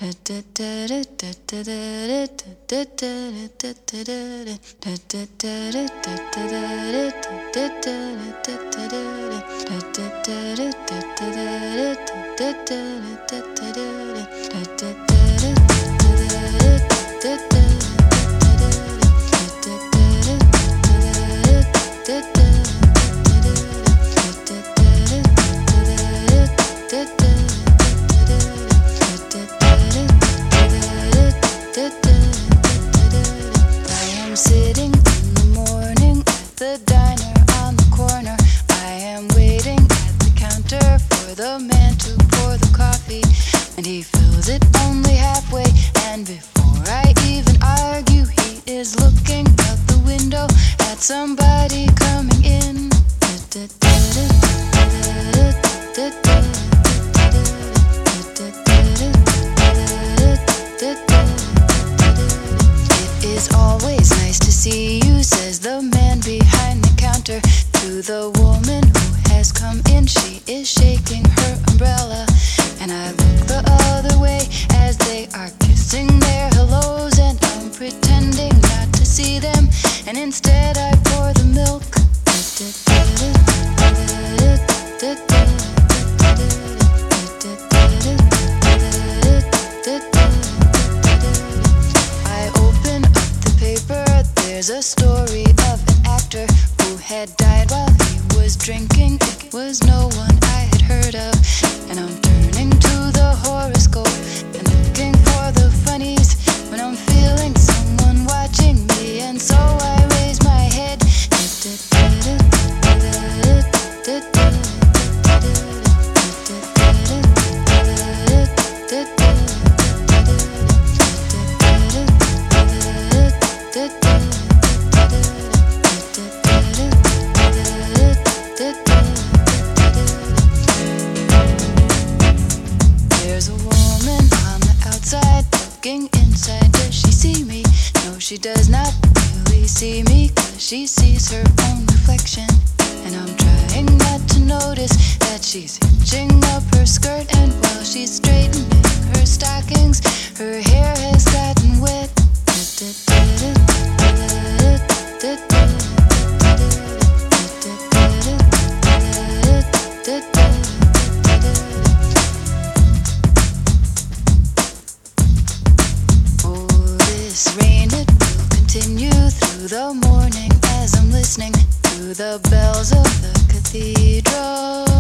Sitting in the morning at the diner on the corner. I am waiting at the counter for the man to pour the coffee, and he fills it only halfway. And before I even argue, he is looking out the window at somebody coming in. It is always nice to see you, says the man behind the counter to the woman who has come in. She is shaking her umbrella, and I look the other way as they are kissing their hellos, and I'm pretending not to see them, and instead I pour the milk. I open up the paper. There's a story of an actor who had died while he was drinking. It was no one I had heard of, and I'm turning to the horoscope and looking for the funnies when I'm feeling someone watching me, and so I raise my head. There's a woman on the outside looking inside. Does she see me? No, she does not really see me, 'cause she sees her own reflection. And I'm trying not to notice that she's hitching up her skirt, and while she's straightening her stockings, her hair has gotten wet. Oh, this rain, it will continue through the morning as I'm listening to the bells of the cathedral.